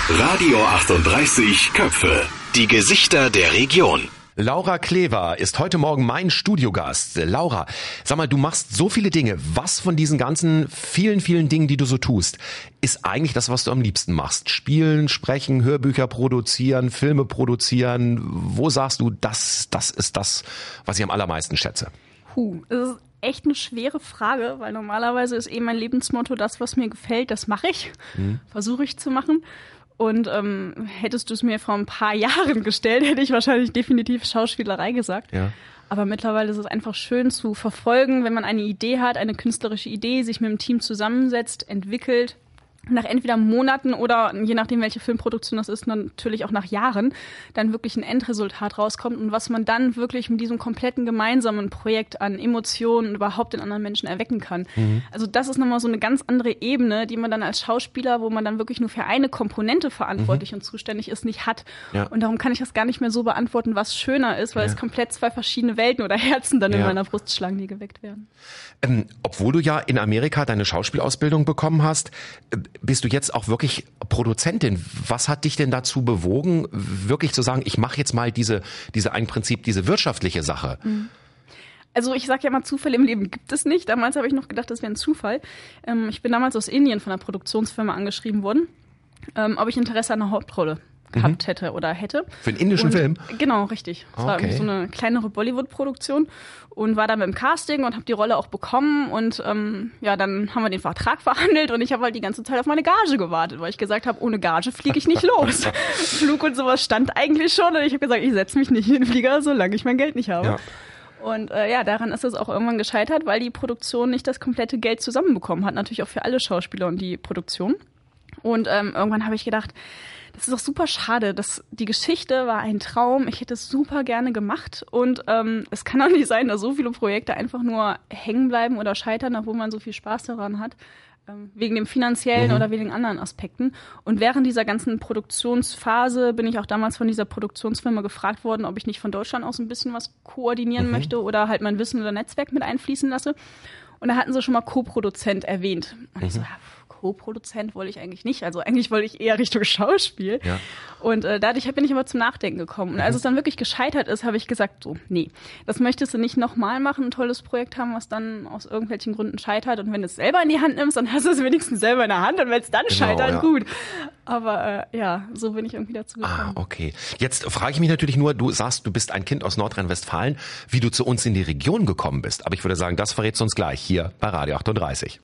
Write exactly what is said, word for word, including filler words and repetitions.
Radio achtunddreißig Köpfe. Die Gesichter der Region. Laura Klever ist heute Morgen mein Studiogast. Laura, sag mal, du machst so viele Dinge. Was von diesen ganzen vielen, vielen Dingen, die du so tust, ist eigentlich das, was du am liebsten machst? Spielen, sprechen, Hörbücher produzieren, Filme produzieren. Wo sagst du, das, das ist das, was ich am allermeisten schätze? Puh, das ist echt eine schwere Frage, weil normalerweise ist eben mein Lebensmotto, das, was mir gefällt, das mache ich. Mhm. Versuche ich zu machen. Und ähm, hättest du es mir vor ein paar Jahren gestellt, hätte ich wahrscheinlich definitiv Schauspielerei gesagt. Ja. Aber mittlerweile ist es einfach schön zu verfolgen, wenn man eine Idee hat, eine künstlerische Idee, sich mit dem Team zusammensetzt, entwickelt. Nach entweder Monaten oder, je nachdem, welche Filmproduktion das ist, natürlich auch nach Jahren, dann wirklich ein Endresultat rauskommt und was man dann wirklich mit diesem kompletten gemeinsamen Projekt an Emotionen überhaupt in anderen Menschen erwecken kann. Mhm. Also das ist nochmal so eine ganz andere Ebene, die man dann als Schauspieler, wo man dann wirklich nur für eine Komponente verantwortlich mhm. und zuständig ist, nicht hat. Ja. Und darum kann ich das gar nicht mehr so beantworten, was schöner ist, weil ja. es komplett zwei verschiedene Welten oder Herzen dann ja. in meiner Brust schlagen, die geweckt werden. Ähm, obwohl du ja in Amerika deine Schauspielausbildung bekommen hast, bist du jetzt auch wirklich Produzentin. Was hat dich denn dazu bewogen, wirklich zu sagen, ich mache jetzt mal diese, diese im Prinzip diese wirtschaftliche Sache? Also ich sage ja immer, Zufälle im Leben gibt es nicht. Damals habe ich noch gedacht, das wäre ein Zufall. Ähm, ich bin damals aus Indien von einer Produktionsfirma angeschrieben worden, ähm, ob ich Interesse an einer Hauptrolle gehabt hätte oder hätte. Für einen indischen und, Film? Genau, richtig. Es okay. war so eine kleinere Bollywood-Produktion und war dann beim Casting und habe die Rolle auch bekommen und ähm, ja, dann haben wir den Vertrag verhandelt und ich habe halt die ganze Zeit auf meine Gage gewartet, weil ich gesagt habe, ohne Gage fliege ich nicht los. Flug und sowas stand eigentlich schon und ich habe gesagt, ich setze mich nicht in den Flieger, solange ich mein Geld nicht habe. Ja. Und äh, ja, daran ist es auch irgendwann gescheitert, weil die Produktion nicht das komplette Geld zusammenbekommen hat. Natürlich auch für alle Schauspieler und die Produktion. Und ähm, irgendwann habe ich gedacht, das ist doch super schade. Das, die Geschichte war ein Traum. Ich hätte es super gerne gemacht. Und ähm, es kann auch nicht sein, dass so viele Projekte einfach nur hängen bleiben oder scheitern, obwohl man so viel Spaß daran hat. Ähm, wegen dem finanziellen mhm. oder wegen anderen Aspekten. Und während dieser ganzen Produktionsphase bin ich auch damals von dieser Produktionsfirma gefragt worden, ob ich nicht von Deutschland aus ein bisschen was koordinieren mhm. möchte oder halt mein Wissen oder Netzwerk mit einfließen lasse. Und da hatten sie schon mal Co-Produzent erwähnt. Und mhm. ich so, ja, Co-Produzent wollte ich eigentlich nicht. Also eigentlich wollte ich eher Richtung Schauspiel. Ja. Und äh, dadurch bin ich aber zum Nachdenken gekommen. Und als mhm. es dann wirklich gescheitert ist, habe ich gesagt, so, nee, das möchtest du nicht nochmal machen, ein tolles Projekt haben, was dann aus irgendwelchen Gründen scheitert. Und wenn du es selber in die Hand nimmst, dann hast du es wenigstens selber in der Hand. Und wenn es dann genau, scheitert, ja. gut. Aber äh, ja, so bin ich irgendwie dazu gekommen. Ah, okay. Jetzt frage ich mich natürlich nur, du sagst, du bist ein Kind aus Nordrhein-Westfalen, wie du zu uns in die Region gekommen bist. Aber ich würde sagen, das verrätst du uns gleich hier bei Radio achtunddreißig.